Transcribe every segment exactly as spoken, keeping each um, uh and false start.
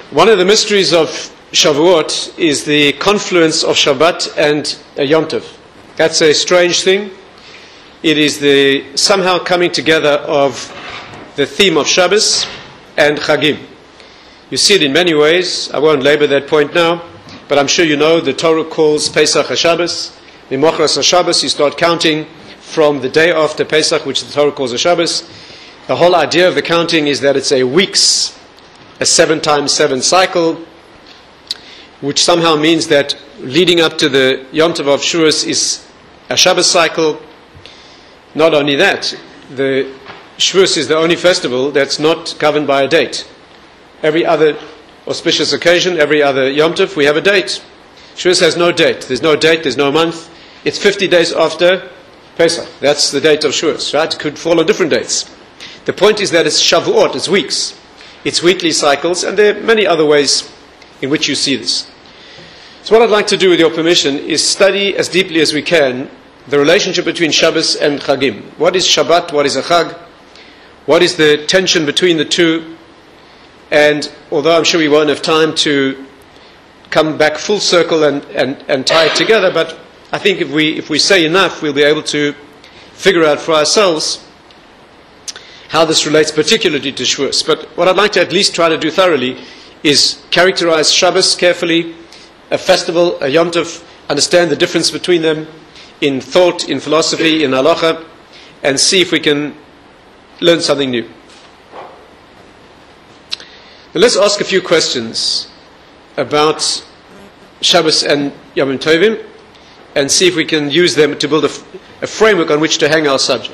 One of the mysteries of Shavuot is the confluence of Shabbat and Yom Tov. That's a strange thing. It is the somehow coming together of the theme of Shabbos and Chagim. You see it in many ways. I won't labor that point now, but I'm sure you know the Torah calls Pesach HaShabbos. Mimochras HaShabbos, you start counting from the day after Pesach, which the Torah calls a Shabbos. The whole idea of the counting is that it's a week's, a seven times seven cycle, which somehow means that leading up to the Yom Tov of Shavuos is a Shabbos cycle. Not only that, the Shavuos is the only festival that's not governed by a date. Every other auspicious occasion, every other Yom Tov, we have a date. Shavuos has no date. There's no date, there's no month. It's fifty days after Pesach. That's the date of Shavuos, right? It could fall on different dates. The point is that it's Shavuot, it's weeks. It's weekly cycles, and there are many other ways in which you see this. So what I'd like to do, with your permission, is study as deeply as we can the relationship between Shabbos and Chagim. What is Shabbat? What is a Chag? What is the tension between the two? And although I'm sure we won't have time to come back full circle and, and, and tie it together, but I think if we if we say enough, we'll be able to figure out for ourselves how this relates particularly to Shavuos. But what I'd like to at least try to do thoroughly is characterize Shabbos carefully, a festival, a Yom Tov, understand the difference between them in thought, in philosophy, in halacha, and see if we can learn something new. But let's ask a few questions about Shabbos and Yom Tovim and see if we can use them to build a, a framework on which to hang our subject.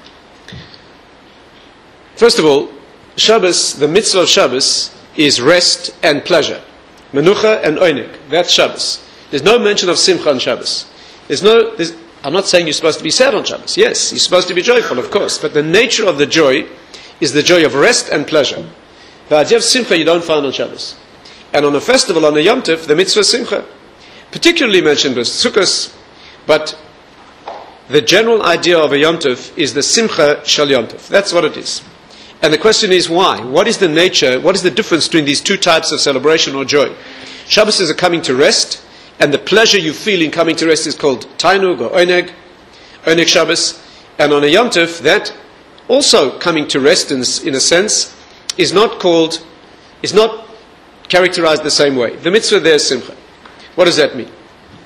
First of all, Shabbos, the mitzvah of Shabbos, is rest and pleasure. Menucha and oinig. That's Shabbos. There's no mention of simcha on Shabbos. There's no. There's, I'm not saying you're supposed to be sad on Shabbos. Yes, you're supposed to be joyful, of course. But the nature of the joy is the joy of rest and pleasure. The idea of simcha you don't find on Shabbos. And on a festival, on a Yom Tov, the mitzvah simcha, particularly mentioned with Sukkos, but the general idea of a Yom Tov is the simcha shel Yom Tov. That's what it is. And the question is why? What is the nature, what is the difference between these two types of celebration or joy? Shabbos is a coming to rest, and the pleasure you feel in coming to rest is called tainug or oneg, oneg Shabbos. And on a Yom Tov, that also coming to rest in, in a sense is not called, is not characterized the same way. The mitzvah there is simcha. What does that mean?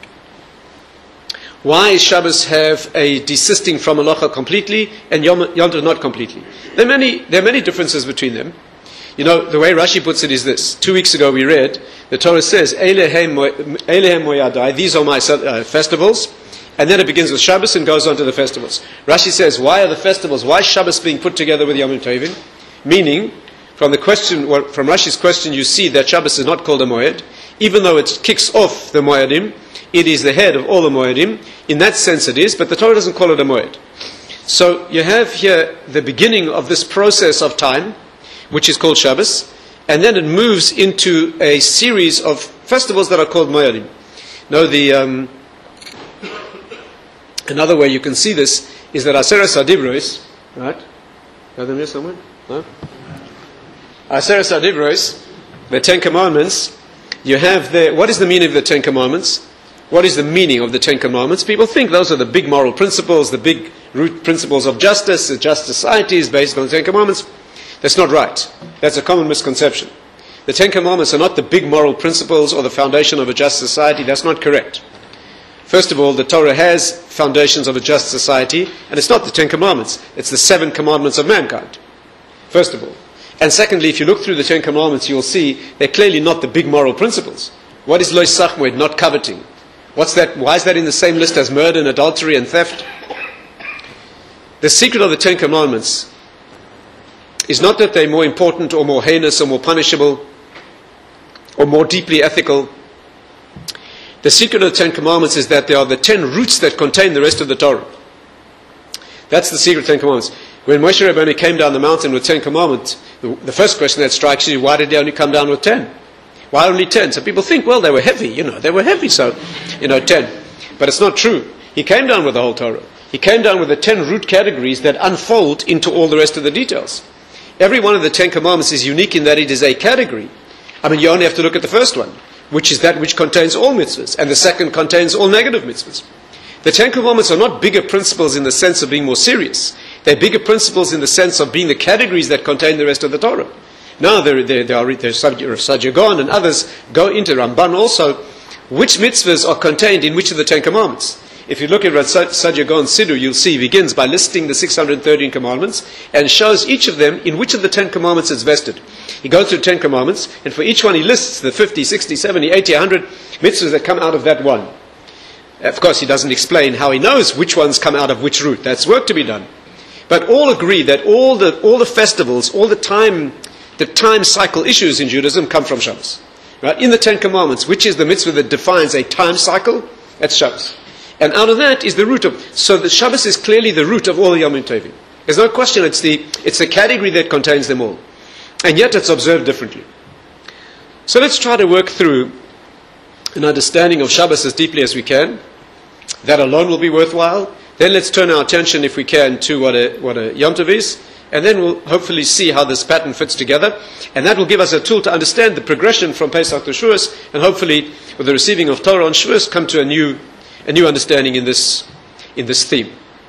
Why does Shabbos have a desisting from halacha completely and Yom, Yom Tov not completely? There are many, there are many differences between them. You know, the way Rashi puts it is this. Two weeks ago we read, the Torah says, Eilehem moyadai, these are my uh, festivals. And then it begins with Shabbos and goes on to the festivals. Rashi says, why are the festivals, why is Shabbos being put together with Yom Tovim? Meaning, from the question, well, from Rashi's question, you see that Shabbos is not called a moed, even though it kicks off the moedim. It is the head of all the moedim. In that sense it is, but the Torah doesn't call it a moed. So you have here the beginning of this process of time, which is called Shabbos, and then it moves into a series of festivals that are called moedim. Now the um, another way you can see this is that Aseres HaDibros, right? Are them here somewhere? No? Aseres HaDibros, the Ten Commandments. You have the, what is the meaning of the Ten Commandments? What is the meaning of the Ten Commandments? People think those are the big moral principles, the big root principles of justice. A just society is based on the Ten Commandments. That's not right. That's a common misconception. The Ten Commandments are not the big moral principles or the foundation of a just society. That's not correct. First of all, the Torah has foundations of a just society, and it's not the Ten Commandments. It's the seven commandments of mankind. First of all. And secondly, if you look through the Ten Commandments, you'll see they're clearly not the big moral principles. What is lo sachmoed, not coveting? What's that? Why is that in the same list as murder and adultery and theft? The secret of the Ten Commandments is not that they're more important or more heinous or more punishable or more deeply ethical. The secret of the Ten Commandments is that they are the ten roots that contain the rest of the Torah. That's the secret of the Ten Commandments. When Moshe Rabbeinu came down the mountain with Ten Commandments, the, the first question that strikes you, why did he only come down with ten? Why only ten? So people think, well, they were heavy, you know, they were heavy, so, you know, ten. But it's not true. He came down with the whole Torah. He came down with the ten root categories that unfold into all the rest of the details. Every one of the Ten Commandments is unique in that it is a category, I mean, you only have to look at the first one, which is that which contains all mitzvahs, and the second contains all negative mitzvahs. The Ten Commandments are not bigger principles in the sense of being more serious. They're bigger principles in the sense of being the categories that contain the rest of the Torah. Now, there, there, there are there's Saadia Gaon and others go into Ramban also, which mitzvahs are contained in which of the Ten Commandments. If you look at Saadia Gaon's Siddur, you'll see he begins by listing the six hundred thirteen commandments and shows each of them in which of the Ten Commandments it's vested. He goes through Ten Commandments, and for each one he lists the fifty, sixty, seventy, eighty, one hundred mitzvahs that come out of that one. Of course, he doesn't explain how he knows which ones come out of which root. That's work to be done. But all agree that all the all the festivals, all the time, the time cycle issues in Judaism come from Shabbos. Right? In the Ten Commandments, which is the mitzvah that defines a time cycle? That's Shabbos. And out of that is the root of, so the Shabbos is clearly the root of all the Yom Tovim. There's no question, it's the, it's the category that contains them all. And yet it's observed differently. So let's try to work through an understanding of Shabbos as deeply as we can. That alone will be worthwhile. Then let's turn our attention, if we can, to what a, what a Yom Tov is. And then we'll hopefully see how this pattern fits together. And that will give us a tool to understand the progression from Pesach to Shavuos. And hopefully, with the receiving of Torah on Shavuos, come to a new a new understanding in this in this theme.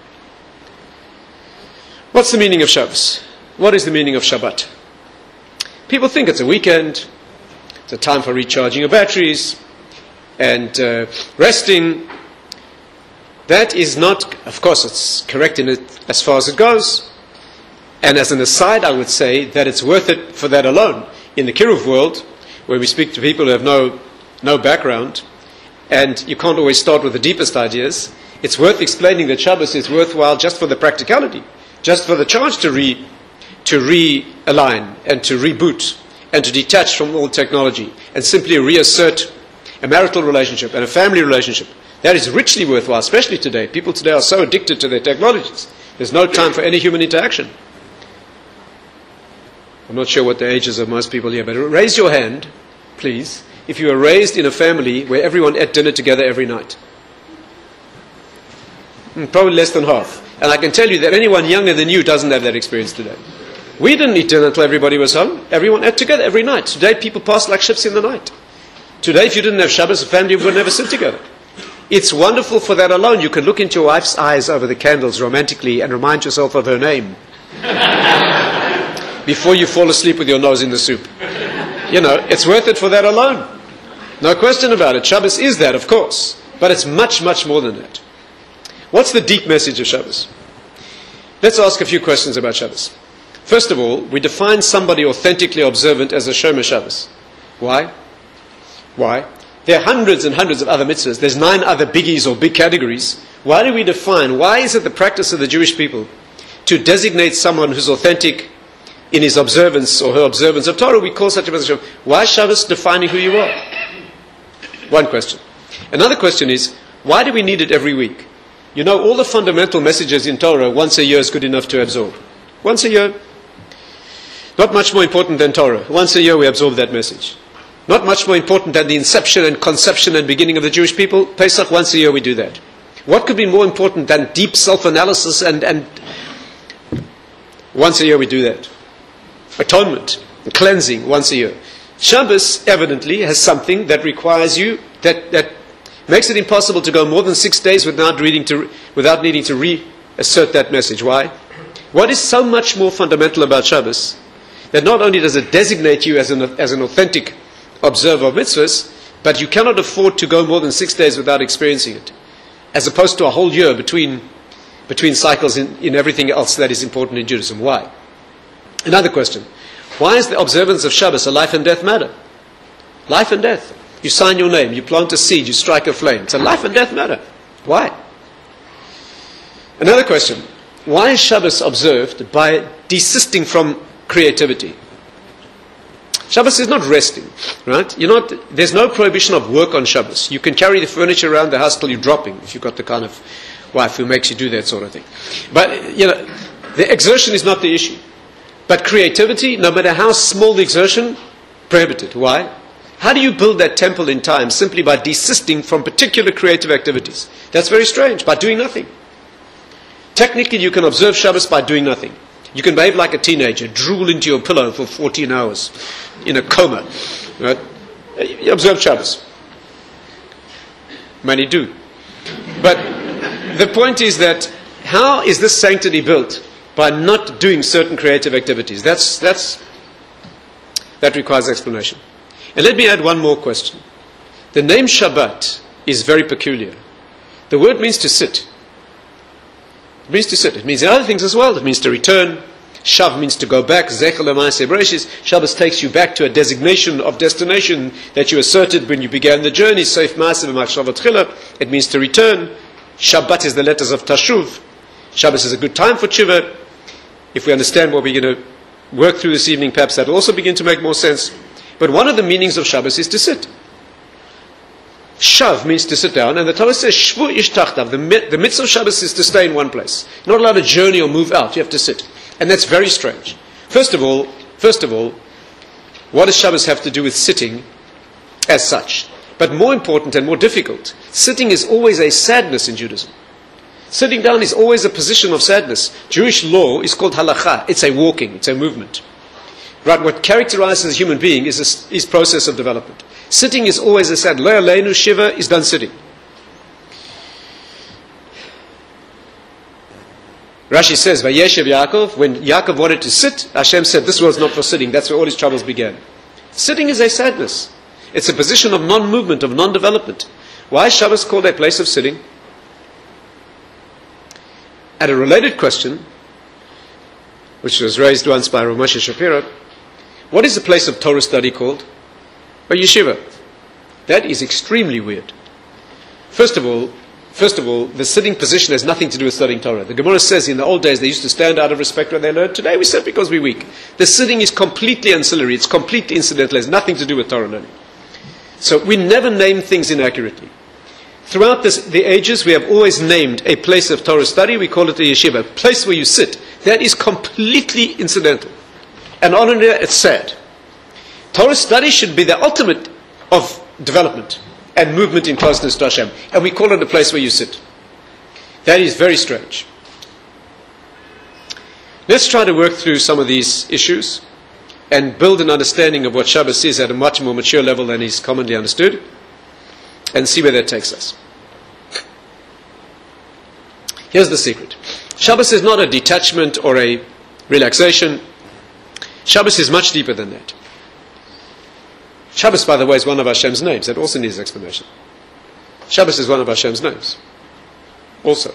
What's the meaning of Shabbos? What is the meaning of Shabbat? People think it's a weekend, it's a time for recharging your batteries and uh, resting. That is not, of course, it's correct in it as far as it goes. And as an aside, I would say that it's worth it for that alone. In the Kiruv world, where we speak to people who have no no background, and you can't always start with the deepest ideas, it's worth explaining that Shabbos is worthwhile just for the practicality, just for the charge to re, to realign and to reboot and to detach from all technology and simply reassert a marital relationship and a family relationship. That is richly worthwhile, especially today. People today are so addicted to their technologies. There's no time for any human interaction. I'm not sure what the ages of most people here, but raise your hand, please, if you were raised in a family where everyone ate dinner together every night. Probably less than half. And I can tell you that anyone younger than you doesn't have that experience today. We didn't eat dinner until everybody was home. Everyone ate together every night. Today people pass like ships in the night. Today, if you didn't have Shabbos, a family would never sit together. It's wonderful for that alone. You can look into your wife's eyes over the candles romantically and remind yourself of her name before you fall asleep with your nose in the soup. You know, it's worth it for that alone. No question about it. Shabbos is that, of course. But it's much, much more than that. What's the deep message of Shabbos? Let's ask a few questions about Shabbos. First of all, we define somebody authentically observant as a Shomer Shabbos. Why? Why? There are hundreds and hundreds of other mitzvahs. There's nine other biggies or big categories. Why do we define, why is it the practice of the Jewish people to designate someone who's authentic in his observance or her observance of Torah? We call such a person. Why is Shabbos defining who you are? One question. Another question is, why do we need it every week? You know, all the fundamental messages in Torah, once a year is good enough to absorb. Once a year. Not much more important than Torah. Once a year we absorb that message. Not much more important than the inception and conception and beginning of the Jewish people. Pesach, once a year we do that. What could be more important than deep self-analysis and, and once a year we do that. Atonement, cleansing, once a year. Shabbos evidently has something that requires you, that, that makes it impossible to go more than six days without, reading to, without needing to reassert that message. Why? What is so much more fundamental about Shabbos that not only does it designate you as an, as an authentic observer of mitzvahs, but you cannot afford to go more than six days without experiencing it, as opposed to a whole year between, between cycles in, in everything else that is important in Judaism. Why? Another question. Why is the observance of Shabbos a life and death matter? Life and death. You sign your name, you plant a seed, you strike a flame. It's a life and death matter. Why? Another question. Why is Shabbos observed by desisting from creativity? Shabbos is not resting, right? You're not, there's no prohibition of work on Shabbos. You can carry the furniture around the house till you're dropping, if you've got the kind of wife who makes you do that sort of thing. But, you know, the exertion is not the issue. But creativity, no matter how small the exertion, prohibited. Why? How do you build that temple in time? Simply by desisting from particular creative activities. That's very strange, by doing nothing. Technically, you can observe Shabbos by doing nothing. You can behave like a teenager, drool into your pillow for fourteen hours in a coma. Right? You observe Shabbos. Many do. But the point is that how is this sanctity built? By not doing certain creative activities. That's, that's, that requires explanation. And let me add one more question. The name Shabbat is very peculiar. The word means to sit. It means to sit. It means other things as well. It means to return. Shav means to go back. Zecher l'maaseh bereishis. Shabbos takes you back to a designation of destination that you asserted when you began the journey. Seif maaseh v'machshava tchila. It means to return. Shabbat is the letters of Tashuv. Shabbos is a good time for tshuva. If we understand what we're going to work through this evening, perhaps that will also begin to make more sense. But one of the meanings of Shabbos is to sit. Shav means to sit down, and the Torah says, Shvu ish tachtav. The, the mitzvah of Shabbos is to stay in one place. You're not allowed to journey or move out. You have to sit. And that's very strange. First of all, first of all, what does Shabbos have to do with sitting as such? But more important and more difficult, sitting is always a sadness in Judaism. Sitting down is always a position of sadness. Jewish law is called halacha. It's a walking, it's a movement. Right? What characterizes a human being is a is process of development. Sitting is always a sad. Lo aleinu shiva is done sitting. Rashi says, Vayeshev Yaakov, when Yaakov wanted to sit, Hashem said, this world's not for sitting. That's where all his troubles began. Sitting is a sadness. It's a position of non-movement, of non-development. Why is Shabbos called a place of sitting? At a related question, which was raised once by Rav Moshe Shapiro, what is a place of Torah study called? A yeshiva. That is extremely weird. First of all, first of all, the sitting position has nothing to do with studying Torah. The Gemara says in the old days they used to stand out of respect when they learned. Today we sit because we're weak. The sitting is completely ancillary. It's completely incidental. It has nothing to do with Torah learning. So we never name things inaccurately. Throughout this, the ages, we have always named a place of Torah study. We call it a yeshiva, a place where you sit. That is completely incidental. And on and there, it's sad. Torah study should be the ultimate of development and movement in closeness to Hashem. And we call it a place where you sit. That is very strange. Let's try to work through some of these issues and build an understanding of what Shabbos is at a much more mature level than is commonly understood, and see where that takes us. Here's the secret. Shabbos is not a detachment or a relaxation. Shabbos is much deeper than that. Shabbos, by the way, is one of Hashem's names. That also needs explanation. Shabbos is one of Hashem's names. Also.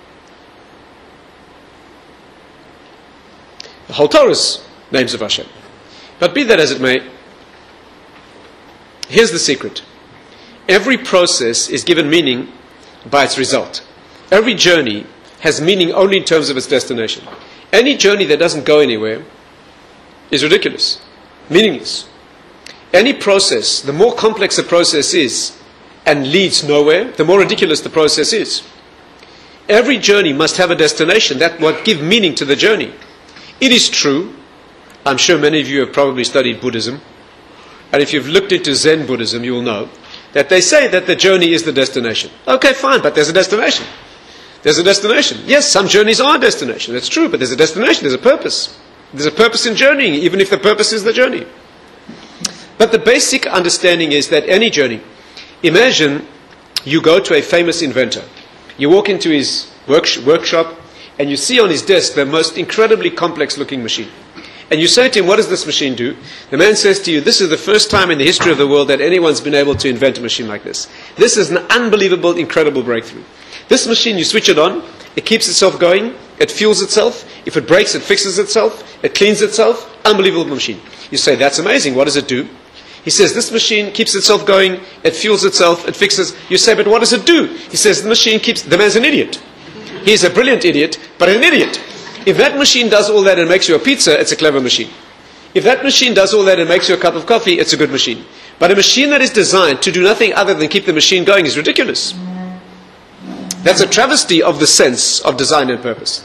The whole Torah is names of Hashem. But be that as it may, here's the secret. Every process is given meaning by its result. Every journey has meaning only in terms of its destination. Any journey that doesn't go anywhere is ridiculous, meaningless. Any process, the more complex a process is and leads nowhere, the more ridiculous the process is. Every journey must have a destination that will give meaning to the journey. It is true, I'm sure many of you have probably studied Buddhism, and if you've looked into Zen Buddhism, you will know that they say that the journey is the destination. Okay, fine, but there's a destination. There's a destination. Yes, some journeys are a destination. That's true, but there's a destination. There's a purpose. There's a purpose in journeying, even if the purpose is the journey. But the basic understanding is that any journey, imagine you go to a famous inventor. You walk into his work, workshop and you see on his desk the most incredibly complex looking machine. And you say to him, what does this machine do? The man says to you, this is the first time in the history of the world that anyone's been able to invent a machine like this. This is an unbelievable, incredible breakthrough. This machine, you switch it on, it keeps itself going, it fuels itself, if it breaks, it fixes itself, it cleans itself, unbelievable machine. You say, that's amazing, what does it do? He says, this machine keeps itself going, it fuels itself, it fixes. You say, but what does it do? He says, the machine keeps, the man's an idiot. He's a brilliant idiot, but an idiot. If that machine does all that and makes you a pizza, it's a clever machine. If that machine does all that and makes you a cup of coffee, it's a good machine. But a machine that is designed to do nothing other than keep the machine going is ridiculous. That's a travesty of the sense of design and purpose.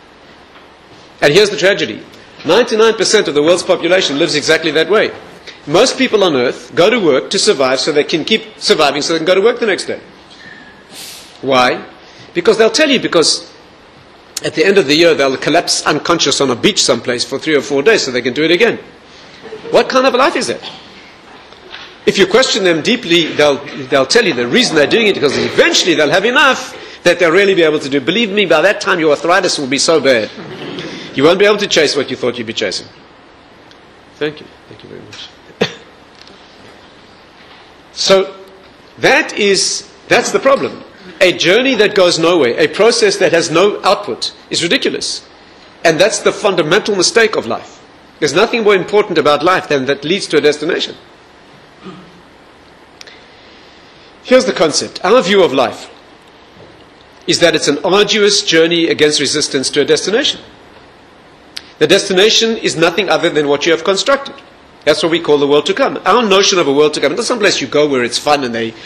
And here's the tragedy. ninety-nine percent of the world's population lives exactly that way. Most people on earth go to work to survive so they can keep surviving so they can go to work the next day. Why? Because they'll tell you, because at the end of the year they'll collapse unconscious on a beach someplace for three or four days so they can do it again. What kind of a life is that? If you question them deeply, they'll, they'll tell you the reason they're doing it because eventually they'll have enough that they'll really be able to do. Believe me, by that time your arthritis will be so bad. You won't be able to chase what you thought you'd be chasing. Thank you. Thank you very much. So, that is, that's the problem. A journey that goes nowhere, a process that has no output, is ridiculous. And that's the fundamental mistake of life. There's nothing more important about life than that leads to a destination. Here's the concept. Our view of life is that it's an arduous journey against resistance to a destination. The destination is nothing other than what you have constructed. That's what we call the world to come. Our notion of a world to come, it's not someplace you go where it's fun and they...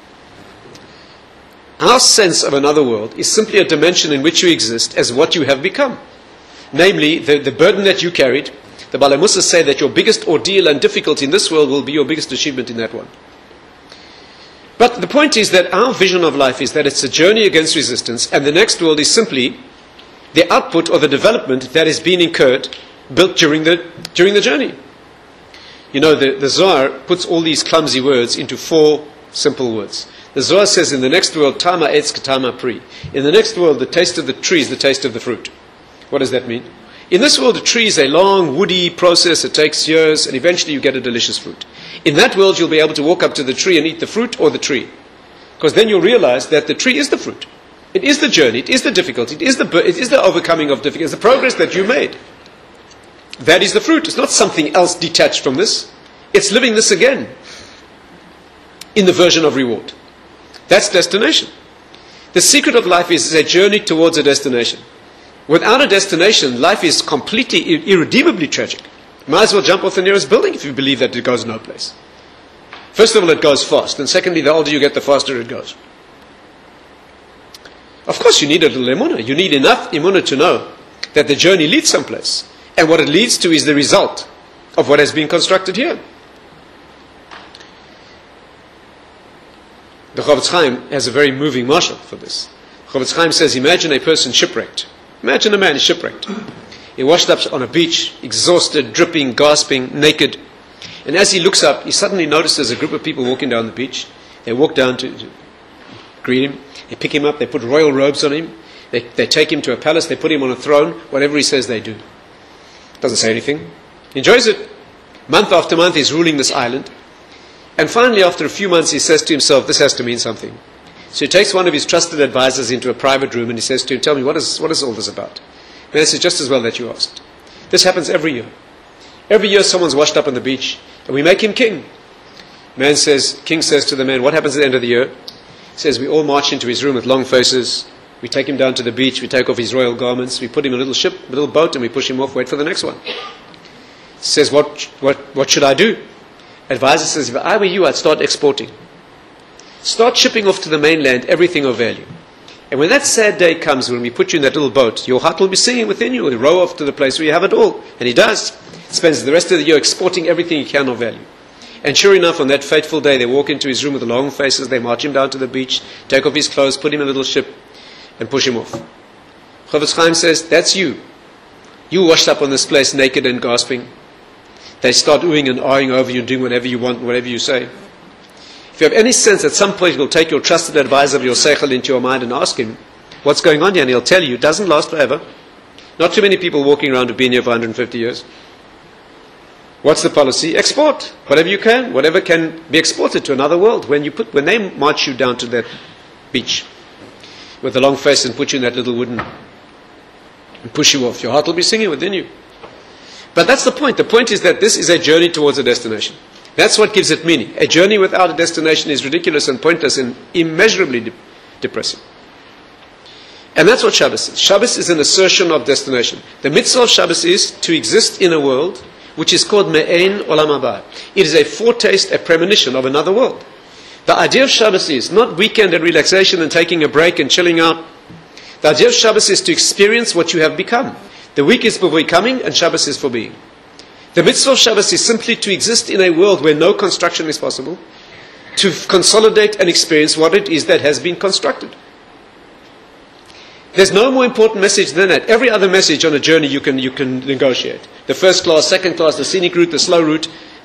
Our sense of another world is simply a dimension in which you exist as what you have become. Namely, the, the burden that you carried. The Baalei Mussar say that your biggest ordeal and difficulty in this world will be your biggest achievement in that one. But the point is that our vision of life is that it's a journey against resistance, and the next world is simply the output or the development that is being incurred, built during the, during the journey. You know, the, the Zohar puts all these clumsy words into four simple words. The Zohar says in the next world, Tama etz k'tama pri. In the next world, the taste of the tree is the taste of the fruit. What does that mean? In this world, a tree is a long, woody process. It takes years, and eventually you get a delicious fruit. In that world, you'll be able to walk up to the tree and eat the fruit or the tree. Because then you'll realize that the tree is the fruit. It is the journey. It is the difficulty. It is the, it is the overcoming of difficulties. The progress that you made. That is the fruit. It's not something else detached from this. It's living this again in the version of reward. That's destination. The secret of life is a journey towards a destination. Without a destination, life is completely, irredeemably tragic. Might as well jump off the nearest building if you believe that it goes no place. First of all, it goes fast. And secondly, the older you get, the faster it goes. Of course, you need a little emunah. You need enough emunah to know that the journey leads someplace. And what it leads to is the result of what has been constructed here. The Chavetz Chaim has a very moving mashal for this. Chavetz Chaim says, imagine a person shipwrecked. Imagine a man is shipwrecked. He washed up on a beach, exhausted, dripping, gasping, naked. And as he looks up, he suddenly notices a group of people walking down the beach. They walk down to, to greet him. They pick him up. They put royal robes on him. They, they take him to a palace. They put him on a throne. Whatever he says, they do. Doesn't say anything. He enjoys it. Month after month, he's ruling this island. And finally, after a few months, he says to himself, this has to mean something. So he takes one of his trusted advisors into a private room and he says to him, tell me, what is, what is all this about? And he says, just as well that you asked. This happens every year. Every year someone's washed up on the beach and we make him king. Man says, king says to the man, what happens at the end of the year? He says, we all march into his room with long faces. We take him down to the beach. We take off his royal garments. We put him in a little ship, a little boat, and we push him off, wait for the next one. He says, what, what, what should I do? Advisor says, if I were you, I'd start exporting. Start shipping off to the mainland everything of value. And when that sad day comes, when we put you in that little boat, your heart will be singing within you. He'll row off to the place where you have it all. And he does. He spends the rest of the year exporting everything he can of value. And sure enough, on that fateful day, they walk into his room with long faces. They march him down to the beach, take off his clothes, put him in a little ship, and push him off. Chavetz Chaim says, that's you. You washed up on this place naked and gasping. They start oohing and ahhing over you and doing whatever you want, whatever you say. If you have any sense at some point you'll take your trusted advisor of your seichel into your mind and ask him, what's going on here? And he'll tell you, it doesn't last forever. Not too many people walking around have been here for one hundred fifty years. What's the policy? Export. Whatever you can, whatever can be exported to another world. When you put, when they march you down to that beach with a long face and put you in that little wooden and push you off, your heart will be singing within you. But that's the point. The point is that this is a journey towards a destination. That's what gives it meaning. A journey without a destination is ridiculous and pointless and immeasurably de- depressing. And that's what Shabbos is. Shabbos is an assertion of destination. The mitzvah of Shabbos is to exist in a world which is called Me'ein Olam Haba. It is a foretaste, a premonition of another world. The idea of Shabbos is not weekend and relaxation and taking a break and chilling out. The idea of Shabbos is to experience what you have become. The week is for becoming and Shabbos is for being. The mitzvah of Shabbos is simply to exist in a world where no construction is possible, to consolidate and experience what it is that has been constructed. There's no more important message than that. Every other message on a journey you can you can negotiate. The first class, second class, the scenic route, the slow route,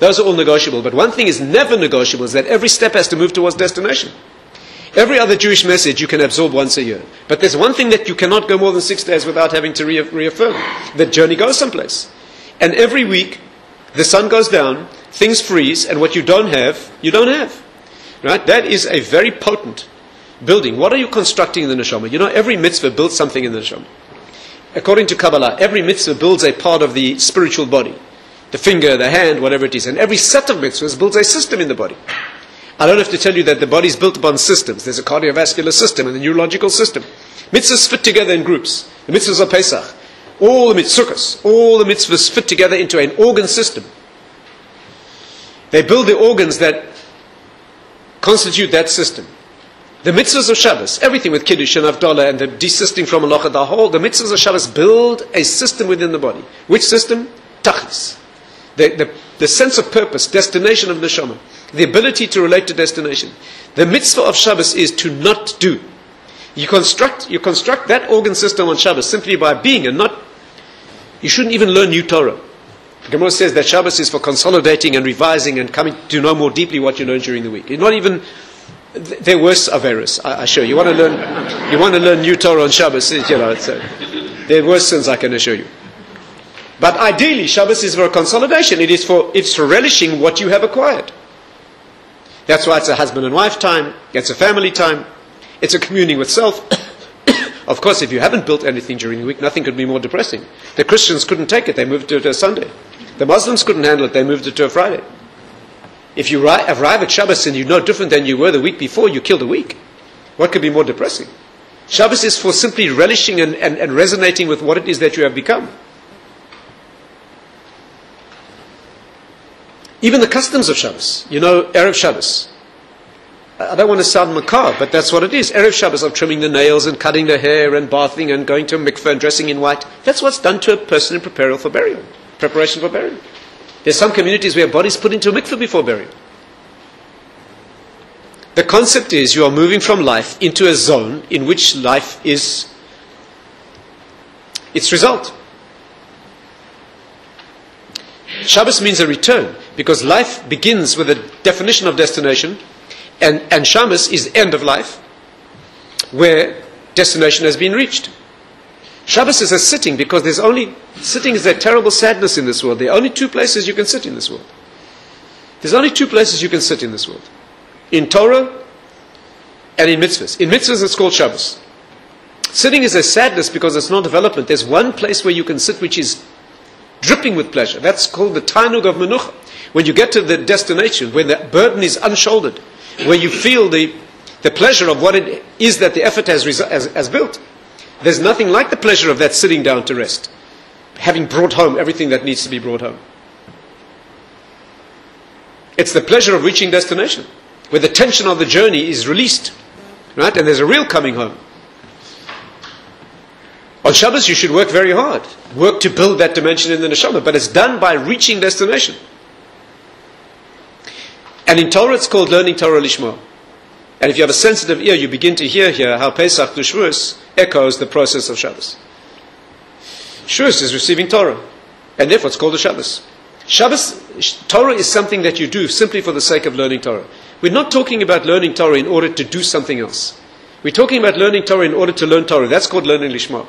Those are all negotiable. But one thing is never negotiable, is that every step has to move towards destination. Every other Jewish message you can absorb once a year. But there's one thing that you cannot go more than six days without having to re- reaffirm. The journey goes someplace. And every week, the sun goes down, things freeze, and what you don't have, you don't have. Right? That is a very potent building. What are you constructing in the neshama? You know, every mitzvah builds something in the neshama. According to Kabbalah, every mitzvah builds a part of the spiritual body. The finger, the hand, whatever it is. And every set of mitzvahs builds a system in the body. I don't have to tell you that the body is built upon systems. There's a cardiovascular system and a neurological system. Mitzvahs fit together in groups. The mitzvahs of Pesach, all the mitzvahs, all the mitzvahs fit together into an organ system. They build the organs that constitute that system. The mitzvahs of Shabbos, everything with Kiddush and Havdalah and the desisting from Halacha, the whole, the mitzvahs of Shabbos build a system within the body. Which system? Tachlis. The, the, the sense of purpose, destination of neshama. The ability to relate to destination. The mitzvah of Shabbos is to not do. You construct, you construct that organ system on Shabbos simply by being and not. You shouldn't even learn new Torah. The Gemara says that Shabbos is for consolidating and revising and coming to know more deeply what you learned during the week. You're not even. They're worse Averis, I assure you. You want to learn, you want to learn new Torah on Shabbos, you know, it's a, they're worse sins, I can assure you. But ideally, Shabbos is for a consolidation. It is for, it's for relishing what you have acquired. That's why it's a husband and wife time. It's a family time. It's a communing with self. Of course, if you haven't built anything during the week, nothing could be more depressing. The Christians couldn't take it. They moved it to a Sunday. The Muslims couldn't handle it. They moved it to a Friday. If you arrive at Shabbos and you're no different than you were the week before, you killed a week. What could be more depressing? Shabbos is for simply relishing and, and, and resonating with what it is that you have become. Even the customs of Shabbos. You know, Erev Shabbos. I don't want to sound macabre, but that's what it is. Erev Shabbos of trimming the nails and cutting the hair and bathing and going to a mikveh and dressing in white. That's what's done to a person in preparation for burial. Preparation for burial. There's some communities where bodies put into a mikveh before burial. The concept is you are moving from life into a zone in which life is its result. Shabbos means a return, because life begins with a definition of destination, and, and Shabbos is end of life, where destination has been reached. Shabbos is a sitting, because there's only, sitting is a terrible sadness in this world. There are only two places you can sit in this world. There's only two places you can sit in this world. In Torah and in mitzvahs. In mitzvahs it's called Shabbos. Sitting is a sadness because it's not development. There's one place where you can sit which is dripping with pleasure. That's called the Tainug of Menucha. When you get to the destination, when the burden is unshouldered, where you feel the, the pleasure of what it is that the effort has, has, has built. There's nothing like the pleasure of that sitting down to rest, having brought home everything that needs to be brought home. It's the pleasure of reaching destination, where the tension of the journey is released, right? And there's a real coming home. On Shabbos you should work very hard, work to build that dimension in the neshama, but it's done by reaching destination. And in Torah it's called learning Torah Lishma. And if you have a sensitive ear, you begin to hear here how Pesach to Shavuos echoes the process of Shabbos. Shavuos is receiving Torah, and therefore it's called a Shabbos. Shabbos, Torah is something that you do simply for the sake of learning Torah. We're not talking about learning Torah in order to do something else. We're talking about learning Torah in order to learn Torah. That's called learning Lishma.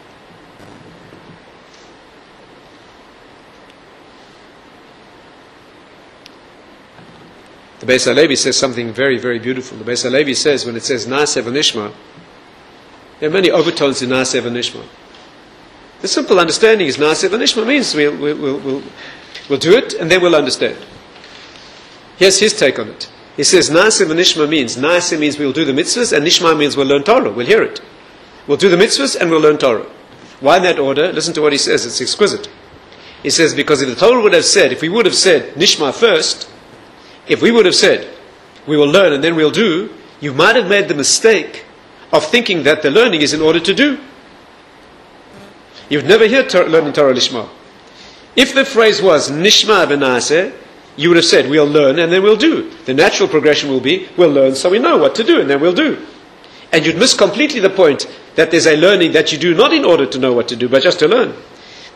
The Beis HaLevi says something very, very beautiful. The Beis HaLevi says, when it says Naaseh v'nishma, there are many overtones in Naaseh v'nishma. The simple understanding is Naaseh v'nishma means we'll, we'll, we'll, we'll, we'll do it and then we'll understand. Here's his take on it. He says Naaseh v'nishma means, Naaseh means we'll do the mitzvahs, and Nishma means we'll learn Torah, we'll hear it. We'll do the mitzvahs and we'll learn Torah. Why in that order? Listen to what he says, it's exquisite. He says, because if the Torah would have said, if we would have said Nishma first, if we would have said, we will learn and then we'll do, you might have made the mistake of thinking that the learning is in order to do. You'd never hear tor- learning Torah Lishma. If the phrase was Nishma v'naseh, you would have said, we'll learn and then we'll do. The natural progression will be, we'll learn so we know what to do and then we'll do. And you'd miss completely the point that there's a learning that you do not in order to know what to do, but just to learn.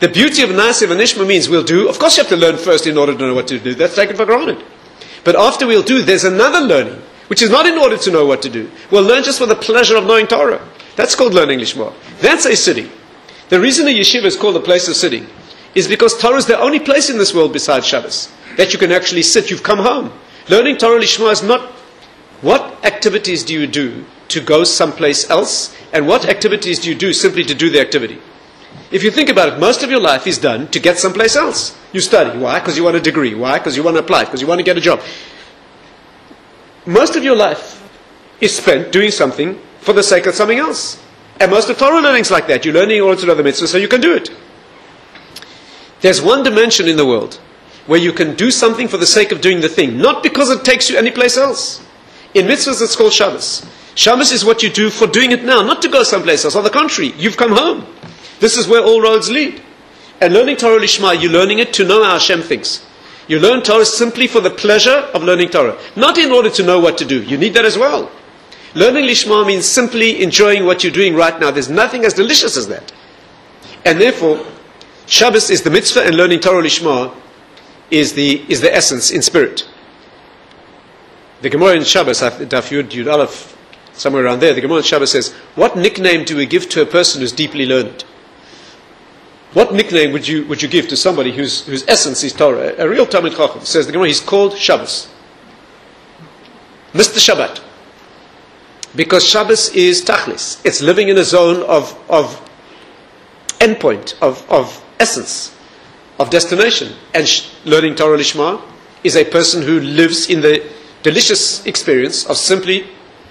The beauty of Na'aseh v'nishma means we'll do. Of course you have to learn first in order to know what to do. That's taken for granted. But after we'll do, there's another learning, which is not in order to know what to do. We'll learn just for the pleasure of knowing Torah. That's called learning Lishma. That's a sitting. The reason a yeshiva is called a place of sitting is because Torah is the only place in this world besides Shabbos that you can actually sit. You've come home. Learning Torah Lishma is not what activities do you do to go someplace else, and what activities do you do simply to do the activity. If you think about it, most of your life is done to get someplace else. You study. Why? Because you want a degree. Why? Because you want to apply. Because you want to get a job. Most of your life is spent doing something for the sake of something else. And most of Torah learning is like that. You're learning in order to know the mitzvah so you can do it. There's one dimension in the world where you can do something for the sake of doing the thing, not because it takes you anyplace else. In mitzvahs, it's called Shabbos. Shabbos is what you do for doing it now, not to go someplace else. On the contrary, you've come home. This is where all roads lead. And learning Torah Lishma, you're learning it to know how Hashem thinks. You learn Torah simply for the pleasure of learning Torah, not in order to know what to do. You need that as well. Learning Lishma means simply enjoying what you're doing right now. There's nothing as delicious as that. And therefore, Shabbos is the mitzvah, and learning Torah Lishma is the, is the essence in spirit. The Gemara in Shabbos, Daf Yud Yud Aleph, somewhere around there, the Gemara in Shabbos says, what nickname do we give to a person who's deeply learned? What nickname would you would you give to somebody whose whose essence is Torah? A real Talmid Chacham, says the Gemara, he's called Shabbos, Mister Shabbat, because Shabbos is tachlis. It's living in a zone of of endpoint, of of essence, of destination. And sh- learning Torah Lishma is a person who lives in the delicious experience of simply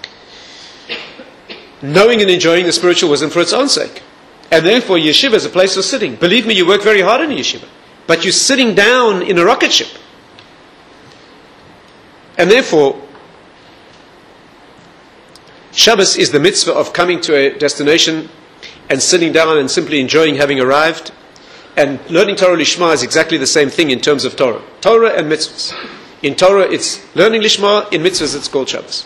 knowing and enjoying the spiritual wisdom for its own sake. And therefore, yeshiva is a place of sitting. Believe me, you work very hard in a yeshiva, but you're sitting down in a rocket ship. And therefore, Shabbos is the mitzvah of coming to a destination and sitting down and simply enjoying having arrived. And learning Torah Lishma is exactly the same thing in terms of Torah. Torah and mitzvahs. In Torah, it's learning Lishma. In mitzvahs, it's called Shabbos.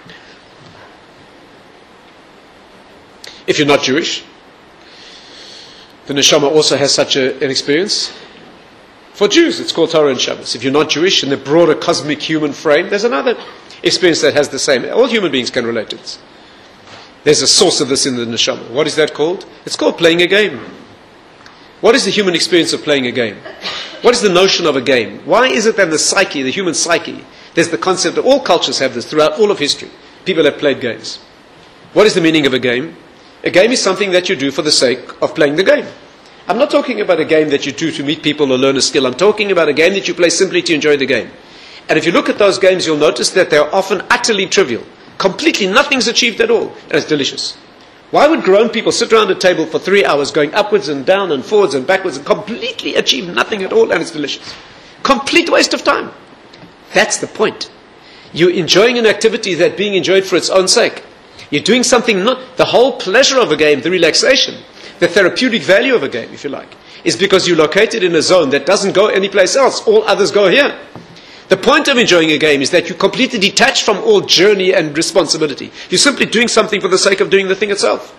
If you're not Jewish, the neshama also has such a, an experience. For Jews, it's called Torah and Shabbos. If you're not Jewish, in the broader cosmic human frame, there's another experience that has the same. All human beings can relate to this. There's a source of this in the neshama. What is that called? It's called playing a game. What is the human experience of playing a game? What is the notion of a game? Why is it that in the psyche, the human psyche, there's the concept that all cultures have this throughout all of history. People have played games. What is the meaning of a game? A game is something that you do for the sake of playing the game. I'm not talking about a game that you do to meet people or learn a skill. I'm talking about a game that you play simply to enjoy the game. And if you look at those games, you'll notice that they're often utterly trivial. Completely nothing's achieved at all. And it's delicious. Why would grown people sit around a table for three hours going upwards and down and forwards and backwards and completely achieve nothing at all, and it's delicious? Complete waste of time. That's the point. You're enjoying an activity that's being enjoyed for its own sake. You're doing something, not the whole pleasure of a game, the relaxation, the therapeutic value of a game, if you like, is because you're located in a zone that doesn't go anyplace else. All others go here. The point of enjoying a game is that you're completely detached from all journey and responsibility. You're simply doing something for the sake of doing the thing itself.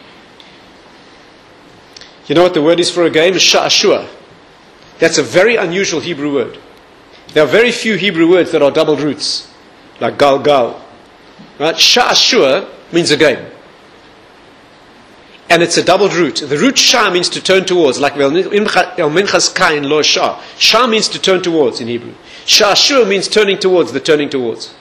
You know what the word is for a game? Sha'ashua. That's a very unusual Hebrew word. There are very few Hebrew words that are double roots, like gal gal. Right? Sha'ashua means a game. And it's a doubled root. The root sha means to turn towards, like el minchas kain lo sha. Sha means to turn towards in Hebrew. Sha'ashua means turning towards, the turning towards.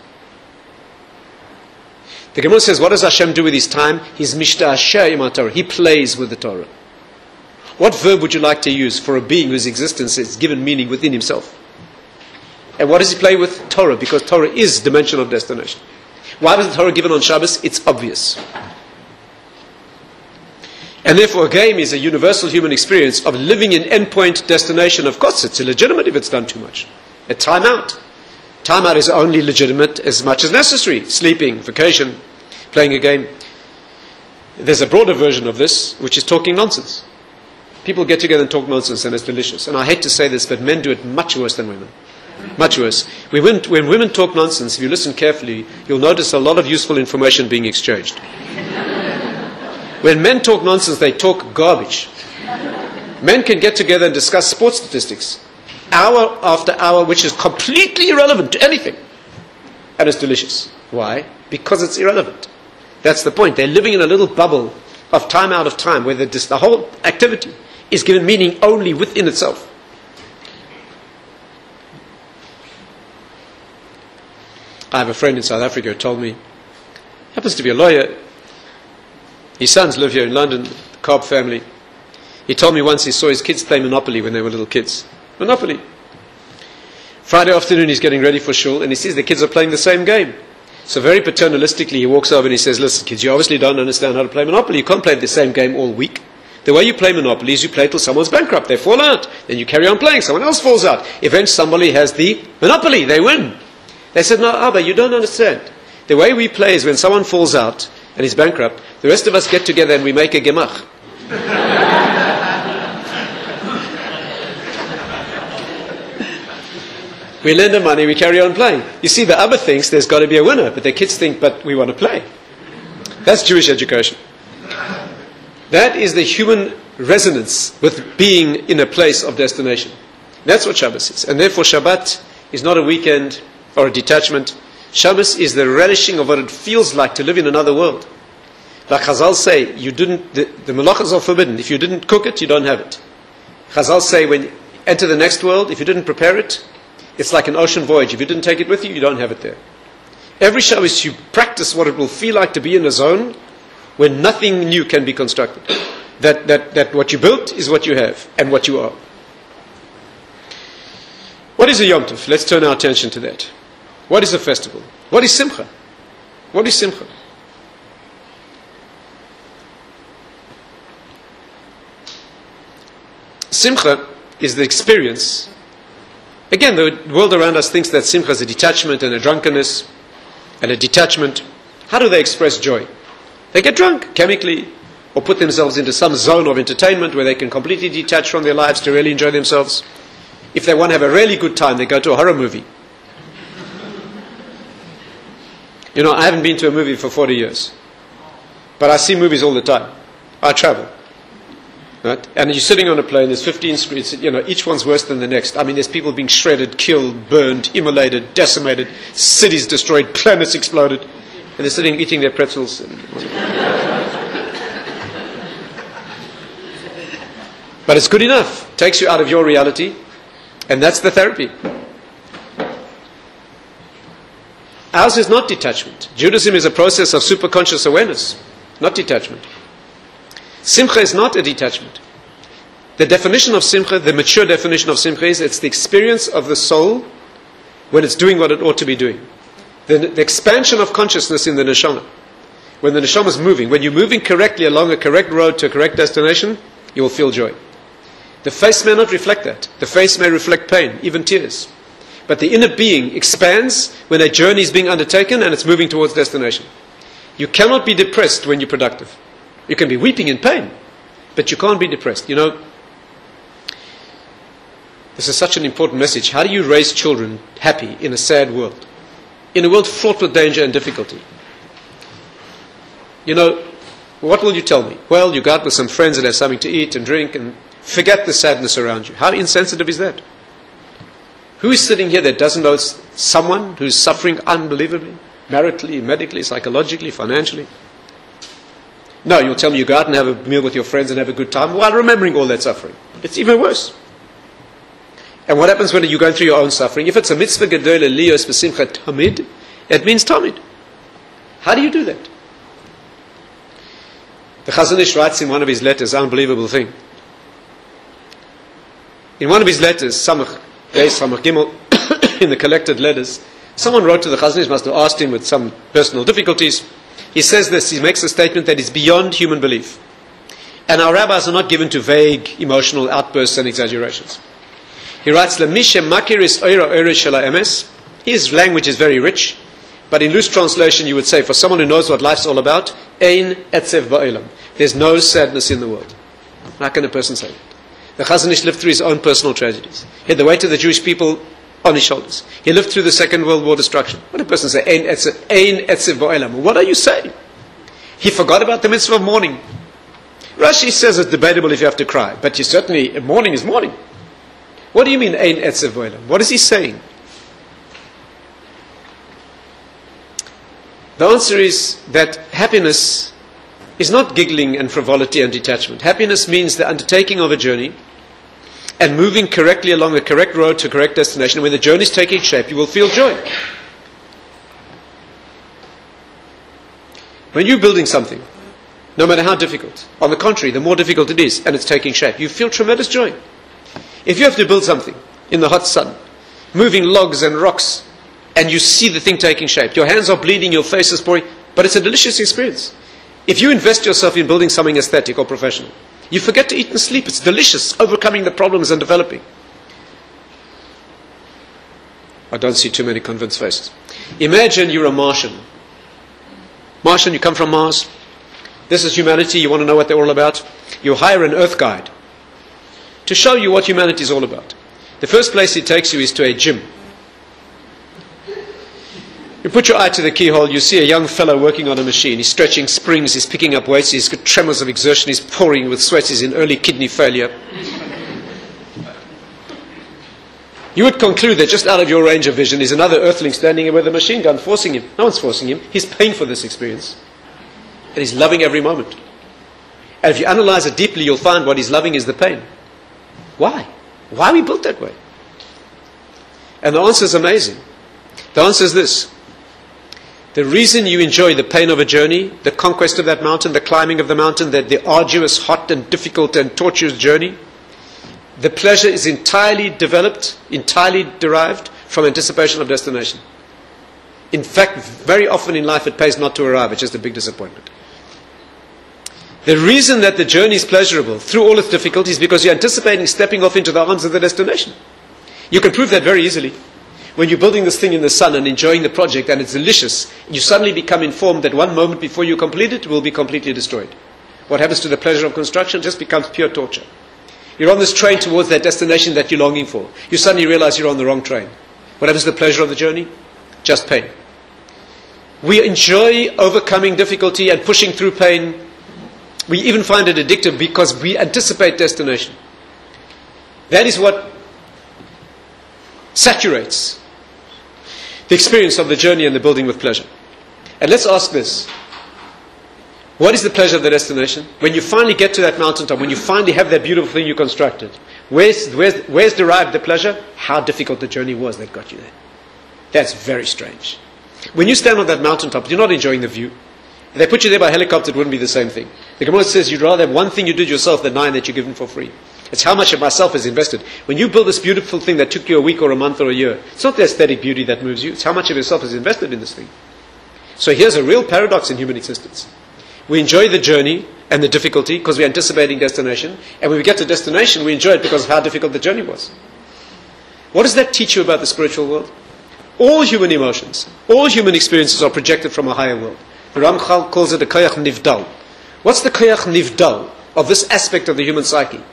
The Gemara says, what does Hashem do with his time? He's mishta'asheh im Torah. He plays with the Torah. What verb would you like to use for a being whose existence is given meaning within himself? And what does he play with? Torah, because Torah is dimension of destination. Why was the Torah given on Shabbos? It's obvious. And therefore a game is a universal human experience of living in endpoint destination. Of course it's illegitimate if it's done too much. A time out. Time out is only legitimate as much as necessary. Sleeping, vacation, playing a game. There's a broader version of this, which is talking nonsense. People get together and talk nonsense, and it's delicious. And I hate to say this, but men do it much worse than women. Much worse. When women, when women talk nonsense, if you listen carefully, you'll notice a lot of useful information being exchanged. When men talk nonsense, they talk garbage. Men can get together and discuss sports statistics, hour after hour, which is completely irrelevant to anything. And it's delicious. Why? Because it's irrelevant. That's the point. They're living in a little bubble of time out of time, where the, the whole activity is given meaning only within itself. I have a friend in South Africa who told me, happens to be a lawyer, his sons live here in London, the Cobb family. He told me once he saw his kids play Monopoly when they were little kids. Monopoly. Friday afternoon he's getting ready for shul and he sees the kids are playing the same game. So very paternalistically he walks over and he says, listen kids, you obviously don't understand how to play Monopoly. You can't play the same game all week. The way you play Monopoly is you play till someone's bankrupt. They fall out. Then you carry on playing. Someone else falls out. Eventually somebody has the Monopoly. They win. They said, no, Abba, you don't understand. The way we play is when someone falls out and is bankrupt, the rest of us get together and we make a gemach. We lend them money, we carry on playing. You see, the Abba thinks there's got to be a winner, but the kids think, but we want to play. That's Jewish education. That is the human resonance with being in a place of destination. That's what Shabbos is. And therefore Shabbat is not a weekend or a detachment. Shabbos is the relishing of what it feels like to live in another world. Like Chazal say, you didn't, the, the melachas are forbidden. If you didn't cook it, you don't have it. Chazal say, when you enter the next world, if you didn't prepare it, it's like an ocean voyage. If you didn't take it with you, you don't have it there. Every Shabbos you practice what it will feel like to be in a zone where nothing new can be constructed. That, that, that what you built is what you have and what you are. What is a Yom Tov? Let's turn our attention to that. What is a festival? What is Simcha? What is Simcha? Simcha is the experience. Again, the world around us thinks that Simcha is a detachment and a drunkenness and a detachment. How do they express joy? They get drunk chemically or put themselves into some zone of entertainment where they can completely detach from their lives to really enjoy themselves. If they want to have a really good time, they go to a horror movie. You know, I haven't been to a movie for forty years. But I see movies all the time. I travel. Right? And you're sitting on a plane, there's fifteen screens, you know, each one's worse than the next. I mean, there's people being shredded, killed, burned, immolated, decimated, cities destroyed, planets exploded. And they're sitting eating their pretzels. But it's good enough. Takes you out of your reality. And that's the therapy. Ours is not detachment. Judaism is a process of superconscious awareness, not detachment. Simcha is not a detachment. The definition of Simcha, the mature definition of Simcha is it's the experience of the soul when it's doing what it ought to be doing. The, the expansion of consciousness in the neshama. When the neshama is moving, when you're moving correctly along a correct road to a correct destination, you will feel joy. The face may not reflect that. The face may reflect pain, even tears. But the inner being expands when a journey is being undertaken and it's moving towards destination. You cannot be depressed when you're productive. You can be weeping in pain, but you can't be depressed. You know, this is such an important message. How do you raise children happy in a sad world? In a world fraught with danger and difficulty. You know, what will you tell me? Well, you go out with some friends and have something to eat and drink and forget the sadness around you. How insensitive is that? Who is sitting here that doesn't know someone who's suffering unbelievably? Maritally, medically, psychologically, financially? No, you'll tell me you go out and have a meal with your friends and have a good time while remembering all that suffering. It's even worse. And what happens when you're going through your own suffering? If it's a mitzvah gedolah liyos b'simcha tamid, it means tamid. How do you do that? The Chazon Ish writes in one of his letters, unbelievable thing. In one of his letters, Samach Beis Samach Gimel, in the collected letters, someone wrote to the Chazon Ish, must have asked him with some personal difficulties. He says this, he makes a statement that is beyond human belief. And our rabbis are not given to vague emotional outbursts and exaggerations. He writes, L'mishe makiris oira oira shela emes. His language is very rich, but in loose translation you would say, for someone who knows what life's all about, ein etzev ba'olam. There's no sadness in the world. How can a person say that? The Chazon Ish lived through his own personal tragedies. He had the weight of the Jewish people on his shoulders. He lived through the Second World War destruction. What did a person say? Ein etzev, ein etzev ba'olam. What are you saying? He forgot about the mitzvah of mourning. Rashi says it's debatable if you have to cry, but you certainly, morning is morning. What do you mean, ein etzev bo'elam? What is he saying? The answer is that happiness is not giggling and frivolity and detachment. Happiness means the undertaking of a journey and moving correctly along the correct road to a correct destination. When the journey is taking shape, you will feel joy. When you're building something, no matter how difficult, on the contrary, the more difficult it is and it's taking shape, you feel tremendous joy. If you have to build something in the hot sun, moving logs and rocks, and you see the thing taking shape, your hands are bleeding, your face is pouring, but it's a delicious experience. If you invest yourself in building something aesthetic or professional, you forget to eat and sleep. It's delicious, overcoming the problems and developing. I don't see too many convinced faces. Imagine you're a Martian. Martian, you come from Mars. This is humanity, you want to know what they're all about. You hire an Earth guide to show you what humanity is all about. The first place he takes you is to a gym. You put your eye to the keyhole, you see a young fellow working on a machine. He's stretching springs, he's picking up weights, he's got tremors of exertion, he's pouring with sweat, he's in early kidney failure. You would conclude that just out of your range of vision is another earthling standing with a machine gun forcing him. No one's forcing him. He's paying for this experience. And he's loving every moment. And if you analyze it deeply, you'll find what he's loving is the pain. Why? Why are we built that way? And the answer is amazing. The answer is this. The reason you enjoy the pain of a journey, the conquest of that mountain, the climbing of the mountain, the, the arduous, hot and difficult and tortuous journey, the pleasure is entirely developed, entirely derived from anticipation of destination. In fact, very often in life it pays not to arrive. It's just a big disappointment. The reason that the journey is pleasurable through all its difficulties is because you're anticipating stepping off into the arms of the destination. You can prove that very easily. When you're building this thing in the sun and enjoying the project and it's delicious, you suddenly become informed that one moment before you complete it will be completely destroyed. What happens to the pleasure of construction just becomes pure torture. You're on this train towards that destination that you're longing for. You suddenly realize you're on the wrong train. What happens to the pleasure of the journey? Just pain. We enjoy overcoming difficulty and pushing through pain. We even find it addictive because we anticipate destination. That is what saturates the experience of the journey and the building with pleasure. And let's ask this. What is the pleasure of the destination? When you finally get to that mountaintop, when you finally have that beautiful thing you constructed, where's, where's, where's derived the pleasure? How difficult the journey was that got you there. That's very strange. When you stand on that mountaintop, you're not enjoying the view. If they put you there by helicopter, it wouldn't be the same thing. The Gemara says you'd rather have one thing you did yourself than nine that you're given for free. It's how much of myself is invested. When you build this beautiful thing that took you a week or a month or a year, it's not the aesthetic beauty that moves you, it's how much of yourself is invested in this thing. So here's a real paradox in human existence. We enjoy the journey and the difficulty because we're anticipating destination, and when we get to destination, we enjoy it because of how difficult the journey was. What does that teach you about the spiritual world? All human emotions, all human experiences are projected from a higher world. The Ramchal calls it a koyach nivdal. What's the koyach nivdal of this aspect of the human psyche?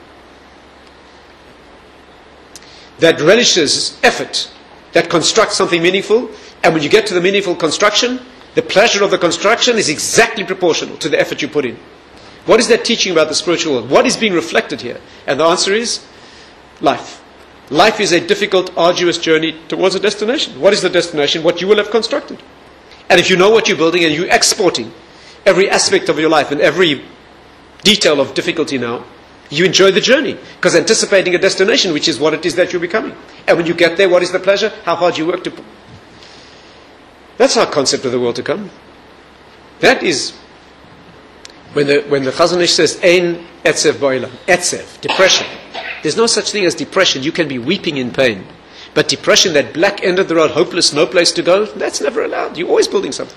That relishes effort, that constructs something meaningful, and when you get to the meaningful construction, the pleasure of the construction is exactly proportional to the effort you put in. What is that teaching about the spiritual world? What is being reflected here? And the answer is life. Life is a difficult, arduous journey towards a destination. What is the destination? What you will have constructed. And if you know what you're building and you're exporting every aspect of your life and every detail of difficulty now, you enjoy the journey because anticipating a destination, which is what it is that you're becoming. And when you get there, what is the pleasure? How hard you work to put. That's our concept of the world to come. That is when the when the Chazon Ish says ein etzev bo'elam, etzev, depression. There's no such thing as depression. You can be weeping in pain. But depression, that black end of the road, hopeless, no place to go, that's never allowed. You're always building something.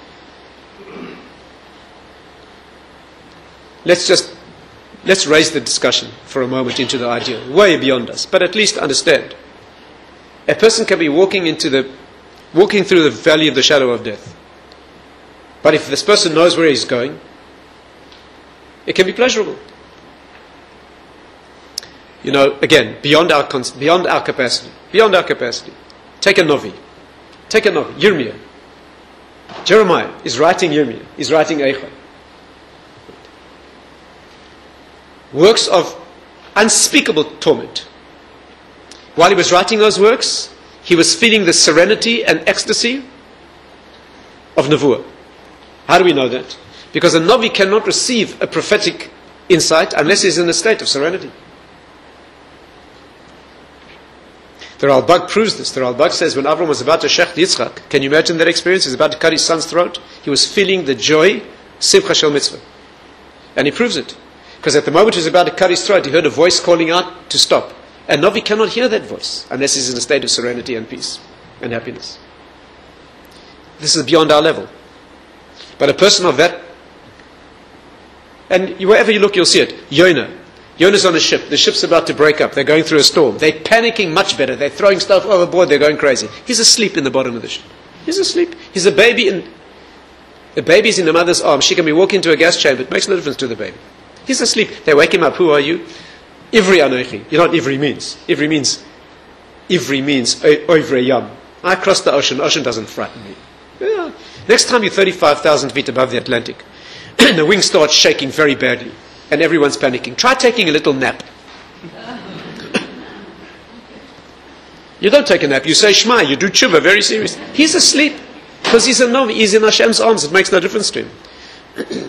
Let's just, let's raise the discussion for a moment into the ideal, way beyond us, but at least understand. A person can be walking into the, walking through the valley of the shadow of death. But if this person knows where he's going, it can be pleasurable. You know, again, beyond our beyond our capacity, beyond our capacity. Take a Novi, take a Novi, Yirmiyah. Jeremiah is writing Yirmiyah, is writing Eicha. works of unspeakable torment. While he was writing those works, he was feeling the serenity and ecstasy of Nevuah. How do we know that? Because a Navi cannot receive a prophetic insight unless he's in a state of serenity. The Ralbag proves this. The Ralbag says when Avram was about to shech Yitzchak, can you imagine that experience? He was about to cut his son's throat. He was feeling the joy, simcha shel mitzvah. And he proves it. Because at the moment he was about to cut his throat, he heard a voice calling out to stop. And Navi cannot hear that voice unless he's in a state of serenity and peace and happiness. This is beyond our level. But a person of that, and wherever you look, you'll see it. Yonah. Yonah's on a ship. The ship's about to break up. They're going through a storm. They're panicking much better. They're throwing stuff overboard. They're going crazy. He's asleep in the bottom of the ship. He's asleep. He's a baby in, the baby's in the mother's arms. She can be walking into a gas chamber. It makes no difference to the baby. He's asleep. They wake him up. Who are you? Ivri Anochi. You know what Ivri means? Ivri means, Ivri means Oivre Yam. I crossed the ocean. Ocean doesn't frighten me. Yeah. Next time you're thirty-five thousand feet above the Atlantic, the wing starts shaking very badly, and everyone's panicking. Try taking a little nap. You don't take a nap. You say Shema. You do tshuva. Very serious. He's asleep because he's a Novi. He's in Hashem's arms. It makes no difference to him.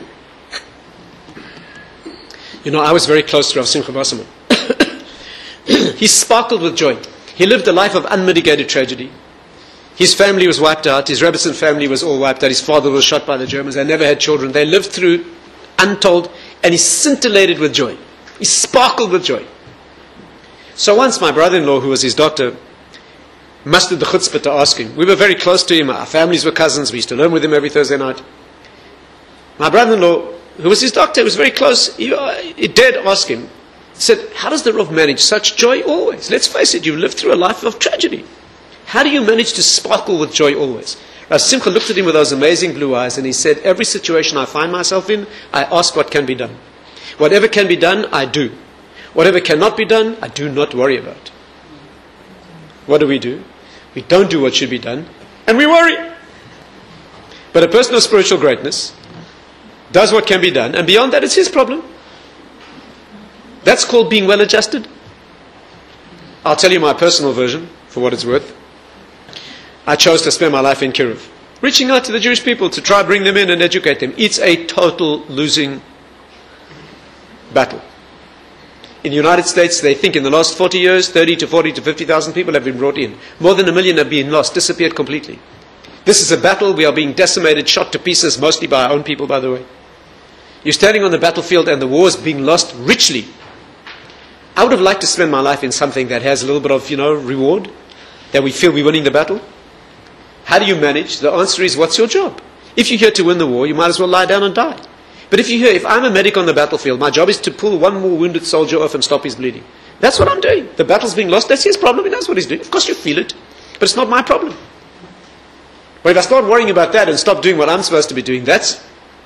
You know, I was very close to Rav Simcha Wasserman. He sparkled with joy. He lived a life of unmitigated tragedy. His family was wiped out. His Rebbetzin family was all wiped out. His father was shot by the Germans. They never had children. They lived through untold, and he scintillated with joy. He sparkled with joy. So once my brother-in-law, who was his doctor, mustered the chutzpah to ask him. We were very close to him. Our families were cousins. We used to learn with him every Thursday night. My brother-in-law, who was his doctor, was very close. He, uh, he dared ask him. He said, how does the Rav manage such joy always? Let's face it, you've lived through a life of tragedy. How do you manage to sparkle with joy always? Rav Simcha looked at him with those amazing blue eyes and he said, every situation I find myself in, I ask what can be done. Whatever can be done, I do. Whatever cannot be done, I do not worry about. What do we do? We don't do what should be done, and we worry. But a person of spiritual greatness does what can be done, and beyond that, it's his problem. That's called being well adjusted. I'll tell you my personal version, for what it's worth. I chose to spend my life in Kiruv, reaching out to the Jewish people to try bring them in and educate them. It's a total losing battle. In the United States, they think in the last forty years, thirty to forty to fifty thousand people have been brought in. More than a million have been lost, disappeared completely. This is a battle. We are being decimated, shot to pieces, mostly by our own people, by the way. You're standing on the battlefield and the war is being lost richly. I would have liked to spend my life in something that has a little bit of, you know, reward, that we feel we're winning the battle. How do you manage? The answer is, what's your job? If you're here to win the war, you might as well lie down and die. But if you're here, if I'm a medic on the battlefield, my job is to pull one more wounded soldier off and stop his bleeding. That's what I'm doing. The battle's being lost, that's his problem, he knows what he's doing. Of course you feel it, but it's not my problem. But if I start worrying about that and stop doing what I'm supposed to be doing, that's...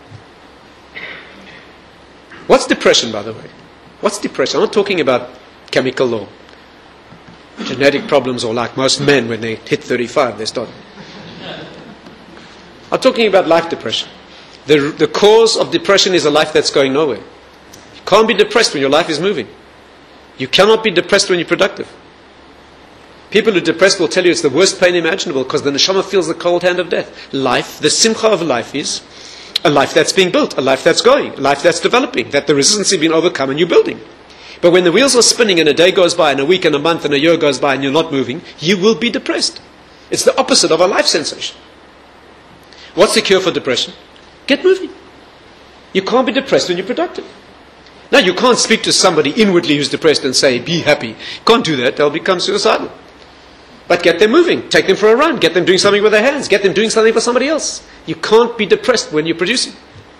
What's depression, by the way? What's depression? I'm not talking about chemical or genetic problems, or like most men when they hit thirty-five, they start... I'm talking about life depression. The, the cause of depression is a life that's going nowhere. You can't be depressed when your life is moving. You cannot be depressed when you're productive. People who are depressed will tell you it's the worst pain imaginable because the neshama feels the cold hand of death. Life, the simcha of life is a life that's being built, a life that's going, a life that's developing, that the resistance has been overcome and you're building. But when the wheels are spinning and a day goes by and a week and a month and a year goes by and you're not moving, you will be depressed. It's the opposite of a life sensation. What's the cure for depression? Get moving. You can't be depressed when you're productive. Now, you can't speak to somebody inwardly who's depressed and say, be happy. Can't do that. They'll become suicidal. But get them moving. Take them for a run. Get them doing something with their hands. Get them doing something for somebody else. You can't be depressed when you're producing.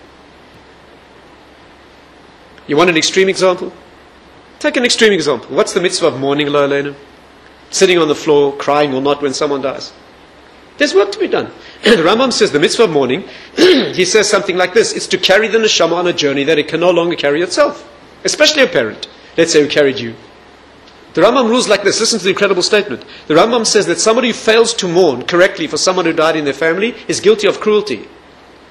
You want an extreme example? Take an extreme example. What's the mitzvah of mourning, lo aleinu? Sitting on the floor, crying or not when someone dies. There's work to be done. The Rambam says the mitzvah of mourning, he says something like this: it's to carry the neshama on a journey that it can no longer carry itself. Especially a parent, let's say, who carried you. The Rambam rules like this. Listen to the incredible statement. The Rambam says that somebody who fails to mourn correctly for someone who died in their family is guilty of cruelty.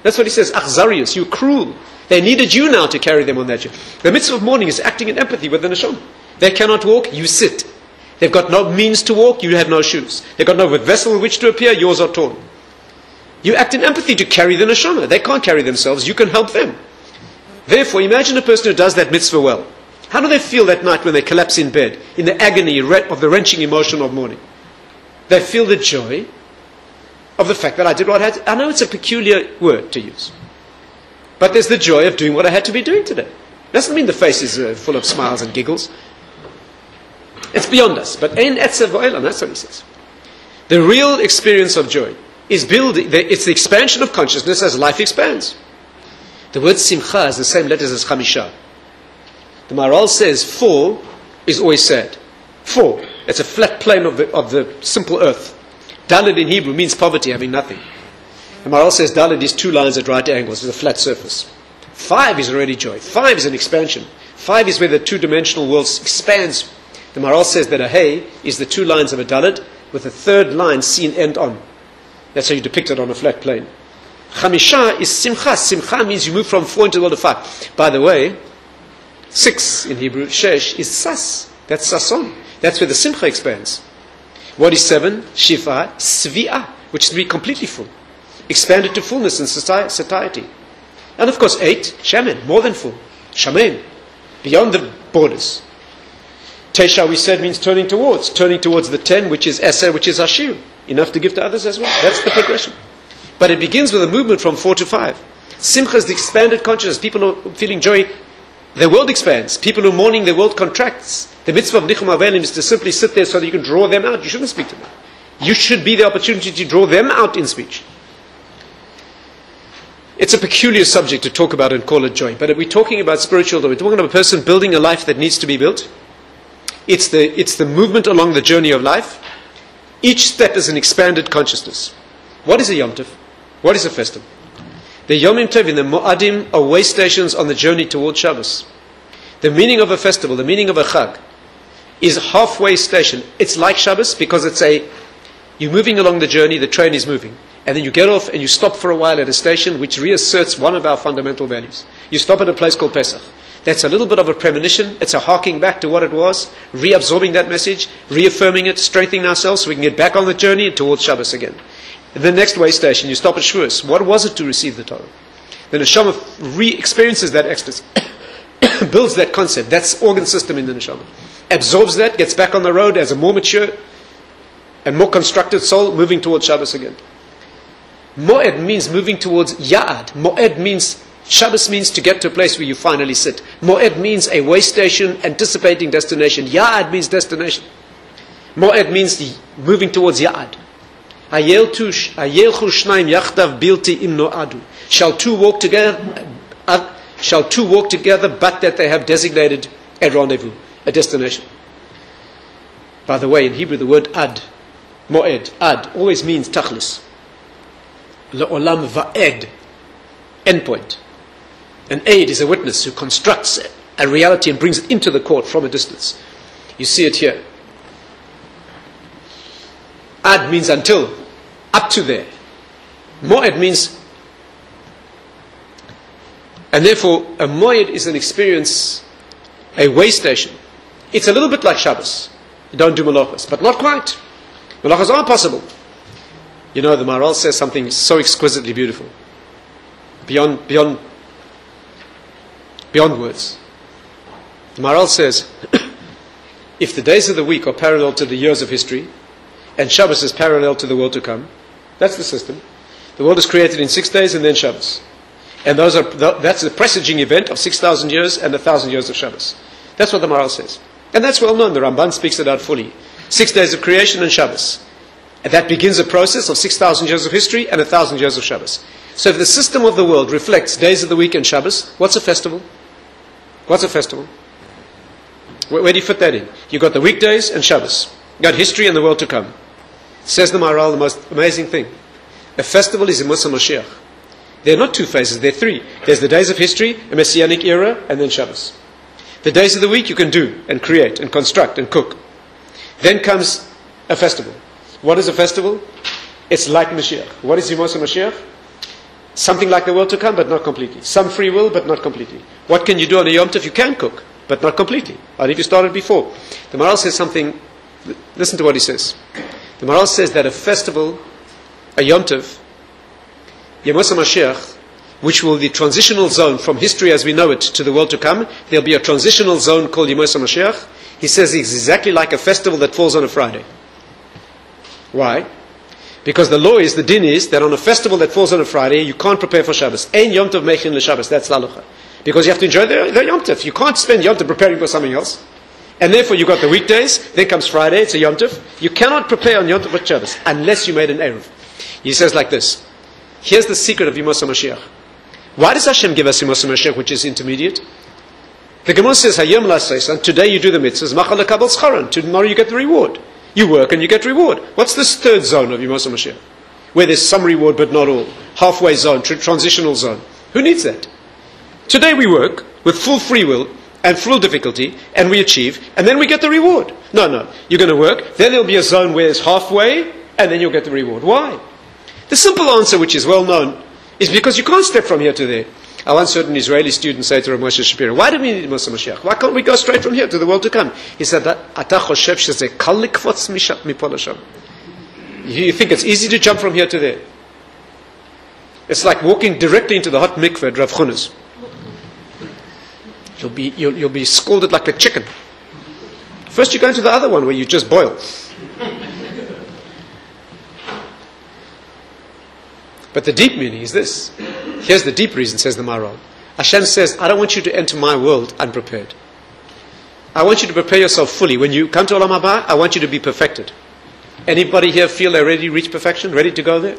That's what he says. Achzarius, you're cruel. They needed you now to carry them on that journey. The mitzvah of mourning is acting in empathy with the neshama. They cannot walk, you sit. They've got no means to walk, you have no shoes. They've got no vessel in which to appear, yours are torn. You act in empathy to carry the neshama. They can't carry themselves, you can help them. Therefore, imagine a person who does that mitzvah well. How do they feel that night when they collapse in bed, in the agony of the wrenching emotion of mourning? They feel the joy of the fact that I did what I had to. I know it's a peculiar word to use, but there's the joy of doing what I had to be doing today. Doesn't mean the face is uh, full of smiles and giggles. It's beyond us. But ein etzev v'olam, that's what he says. The real experience of joy is building. It's the expansion of consciousness as life expands. The word simcha is the same letters as chamisha. The Maharal says four is always sad. Four. It's a flat plane of the, of the simple earth. Daled in Hebrew means poverty, having nothing. The Maharal says Daled is two lines at right angles. It's a flat surface. Five is already joy. Five is an expansion. Five is where the two-dimensional world expands. The Maharal says that a hay is the two lines of a Daled with the third line seen end on. That's how you depict it on a flat plane. Chamisha is simcha. Simcha means you move from four into the world of five. By the way, six in Hebrew, shesh, is sas. That's sason. That's where the simcha expands. What is seven? Shiva, svi'ah, which is to be completely full. Expanded to fullness in satiety. And of course, eight, shaman, more than full. Shaman, beyond the borders. Tesha, we said, means turning towards. Turning towards the ten, which is eser, which is ashir. Enough to give to others as well. That's the progression. But it begins with a movement from four to five. Simcha is the expanded consciousness. People who are feeling joy, their world expands. People who are mourning, their world contracts. The mitzvah of nichum avelim is to simply sit there so that you can draw them out. You shouldn't speak to them. You should be the opportunity to draw them out in speech. It's a peculiar subject to talk about and call it joy. But we're talking about spiritual, we're talking about a person building a life that needs to be built. It's the, it's the movement along the journey of life. Each step is an expanded consciousness. What is a Yom Tov? What is a festival? The Yom Tov in the Mo'adim are way stations on the journey towards Shabbos. The meaning of a festival, the meaning of a Chag, is a halfway station. It's like Shabbos because it's a, you're moving along the journey, the train is moving. And then you get off and you stop for a while at a station which reasserts one of our fundamental values. You stop at a place called Pesach. That's a little bit of a premonition. It's a harking back to what it was, reabsorbing that message, reaffirming it, strengthening ourselves so we can get back on the journey towards Shabbos again. And the next way station, you stop at Shavuos. What was it to receive the Torah? The neshama re-experiences that ecstasy, builds that concept, that's organ system in the neshama, absorbs that, gets back on the road as a more mature and more constructed soul, moving towards Shabbos again. Moed means moving towards Ya'ad. Moed means, Shabbos means to get to a place where you finally sit. Moed means a way station, anticipating destination. Ya'ad means destination. Moed means the moving towards Ya'ad. Ayel tush, ayel chushnaim yachdav bilti im no'adu. Shall two walk together, uh, shall two walk together, but that they have designated a rendezvous, a destination. By the way, in Hebrew, the word ad, moed, ad, always means tachlis. Le'olam va'ed, endpoint. An aid is a witness who constructs a reality and brings it into the court from a distance. You see it here. Ad means until, up to there. Moed means, and therefore a moed is an experience, a way station. It's a little bit like Shabbos. You don't do malachas, but not quite. Malachas are possible. You know, the Maharal says something so exquisitely beautiful, beyond beyond beyond words. The Maharal says, if the days of the week are parallel to the years of history, and Shabbos is parallel to the world to come, that's the system. The world is created in six days and then Shabbos. And those are that's the presaging event of six thousand years and a thousand years of Shabbos. That's what the Maharal says. And that's well known. The Ramban speaks it out fully. Six days of creation and Shabbos. And that begins a process of six thousand years of history and a thousand years of Shabbos. So if the system of the world reflects days of the week and Shabbos, what's a festival? What's a festival? Where, where do you fit that in? You've got the weekdays and Shabbos. You've got history and the world to come. Says the Maharal, the most amazing thing. A festival is a Musa Mashiach. There are not two phases, there are three. There's the days of history, a Messianic era, and then Shabbos. The days of the week you can do and create and construct and cook. Then comes a festival. What is a festival? It's like Mashiach. What is Yom Mashiach? Something like the world to come, but not completely. Some free will, but not completely. What can you do on a Yom Tov? You can cook, but not completely. Or if you started before. The Maharal says something, listen to what he says. The Maharal says that a festival, a Yom Tov, Yemos HaMashiach, which will be the transitional zone from history as we know it to the world to come, there'll be a transitional zone called Yemos HaMashiach. He says it's exactly like a festival that falls on a Friday. Why? Because the law is, the din is, that on a festival that falls on a Friday, you can't prepare for Shabbos. Ein Yom Tov mechin l'Shabbos. That's l'halacha. Because you have to enjoy the, the Yom Tov. You can't spend Yom Tov preparing for something else. And therefore you've got the weekdays, then comes Friday, it's a Yom Tov. You cannot prepare on Yom Tov for Shabbos unless you made an Eruv. He says like this. Here's the secret of Yemos HaMashiach. Why does Hashem give us Yemos HaMashiach, which is intermediate? The Gemara says, Hayom la'aseisan, today you do the mitzvahs, machal lekabel scharan, tomorrow you get the reward. You work and you get reward. What's this third zone of Yemos HaMashiach? Where there's some reward but not all. Halfway zone, tr- transitional zone. Who needs that? Today we work with full free will and full difficulty, and we achieve, and then we get the reward. No, no. You're going to work, then there'll be a zone where it's halfway, and then you'll get the reward. Why? The simple answer, which is well known, is because you can't step from here to there. I once heard an Israeli student say to Rav Moshe Shapiro, why do we need Yemos HaMashiach? Why can't we go straight from here to the world to come? He said, Ata choshev shezeh kal likfotz mipo l'sham. You think it's easy to jump from here to there? It's like walking directly into the hot mikveh at Rav Chuna's. You'll be, you'll, you'll be scalded like a chicken. First you go into the other one where you just boil. But the deep meaning is this. Here's the deep reason, says the Maharal. Hashem says, I don't want you to enter my world unprepared. I want you to prepare yourself fully. When you come to Olam Haba, I want you to be perfected. Anybody here feel they're ready to reach perfection? Ready to go there?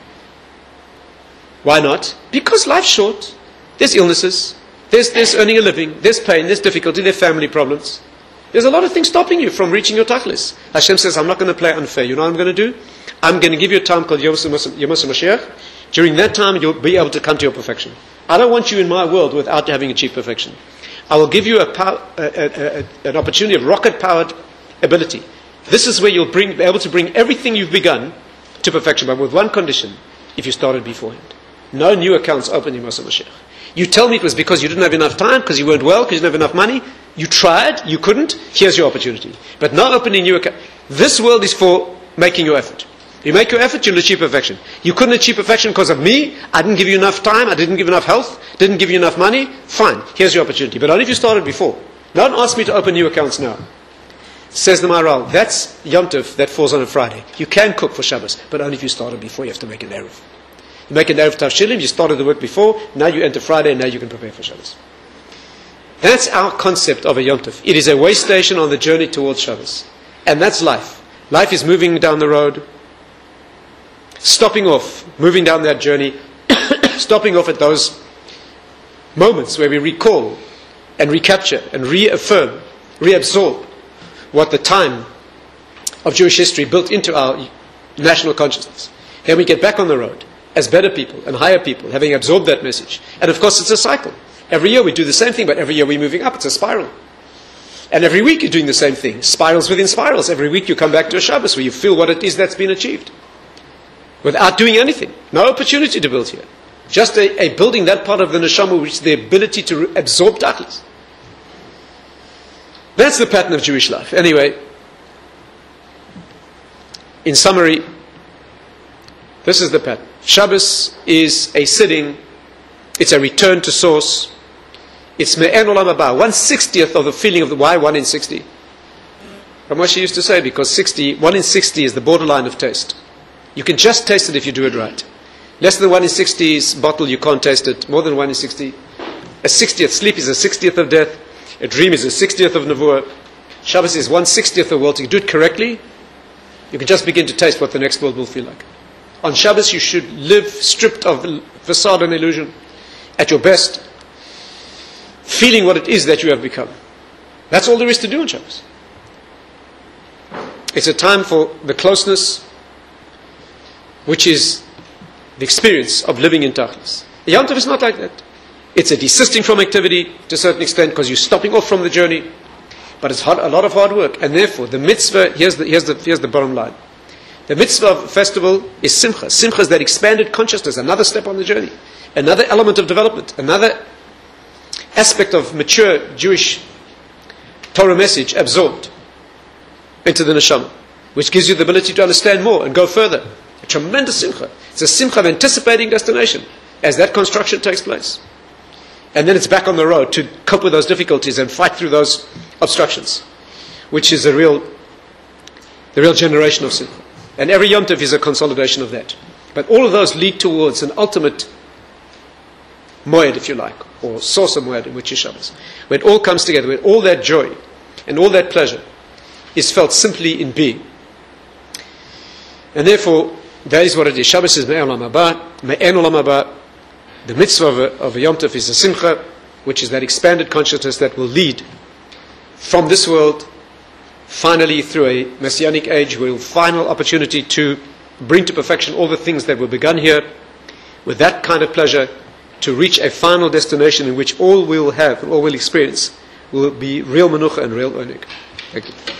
Why not? Because life's short. There's illnesses. There's, there's earning a living. There's pain. There's difficulty. There's family problems. There's a lot of things stopping you from reaching your tachlis. Hashem says, I'm not going to play unfair. You know what I'm going to do? I'm going to give you a time called Yemos HaMashiach. During that time, you'll be able to come to your perfection. I don't want you in my world without having achieved perfection. I will give you a pow- a, a, a, an opportunity of rocket-powered ability. This is where you'll bring, be able to bring everything you've begun to perfection, but with one condition, if you started beforehand. No new accounts open in Yemos HaMashiach. You tell me it was because you didn't have enough time, because you weren't well, because you didn't have enough money. You tried, you couldn't, here's your opportunity. But not opening new accounts. This world is for making your effort. You make your effort, you'll achieve perfection. You couldn't achieve perfection because of me. I didn't give you enough time. I didn't give enough health. Didn't give you enough money. Fine. Here's your opportunity. But only if you started before. Don't ask me to open new accounts now. Says the Maharal, that's Yom Tov that falls on a Friday. You can cook for Shabbos, but only if you started before. You have to make an Eruv. You make an Eruv Tavshilim, you started the work before. Now you enter Friday, and now you can prepare for Shabbos. That's our concept of a Yom Tov. It is a way station on the journey towards Shabbos. And that's life. Life is moving down the road. Stopping off, moving down that journey, stopping off at those moments where we recall and recapture and reaffirm, reabsorb what the time of Jewish history built into our national consciousness. Then we get back on the road as better people and higher people, having absorbed that message. And of course it's a cycle. Every year we do the same thing, but every year we're moving up. It's a spiral. And every week you're doing the same thing. Spirals within spirals. Every week you come back to a Shabbos where you feel what it is that's been achieved. Without doing anything. No opportunity to build here. Just a, a building that part of the neshama which is the ability to re- absorb tachlis. That's the pattern of Jewish life. Anyway, in summary, this is the pattern. Shabbos is a sitting, it's a return to source. It's me'en olam haba, one sixtieth of the feeling of the why one in sixty. Rav Moshe used to say because sixty, one in sixty is the borderline of taste. You can just taste it if you do it right. Less than one in sixty's bottle, you can't taste it. More than one in sixty. A sixtieth, sleep is a sixtieth of death. A dream is a sixtieth of nevuah. Shabbos is one sixtieth of the world. If you do it correctly, you can just begin to taste what the next world will feel like. On Shabbos, you should live stripped of facade and illusion, at your best, feeling what it is that you have become. That's all there is to do on Shabbos. It's a time for the closeness, which is the experience of living in Tachlis. The Yom Tov is not like that. It's a desisting from activity to a certain extent because you're stopping off from the journey. But it's hard, a lot of hard work. And therefore, the mitzvah, here's the, here's, the, here's the bottom line. The mitzvah of festival is simcha. Simcha is that expanded consciousness, another step on the journey, another element of development, another aspect of mature Jewish Torah message absorbed into the neshama, which gives you the ability to understand more and go further. A tremendous simcha. It's a simcha of anticipating destination as that construction takes place. And then it's back on the road to cope with those difficulties and fight through those obstructions, which is a real, the real generation of simcha. And every Yom Tov is a consolidation of that. But all of those lead towards an ultimate moed, if you like, or source of moed, which is Shabbos. Where it all comes together, where all that joy and all that pleasure is felt simply in being. And therefore, that is what it is. Shabbos is Me'en Olam Haba. Me'en Olam Haba. The mitzvah of a, of a Yom Tov is a simcha, which is that expanded consciousness that will lead from this world finally through a messianic age, where we'll final opportunity to bring to perfection all the things that were begun here, with that kind of pleasure, to reach a final destination in which all we'll have, all we'll experience, will be real menucha and real oneg. Thank you.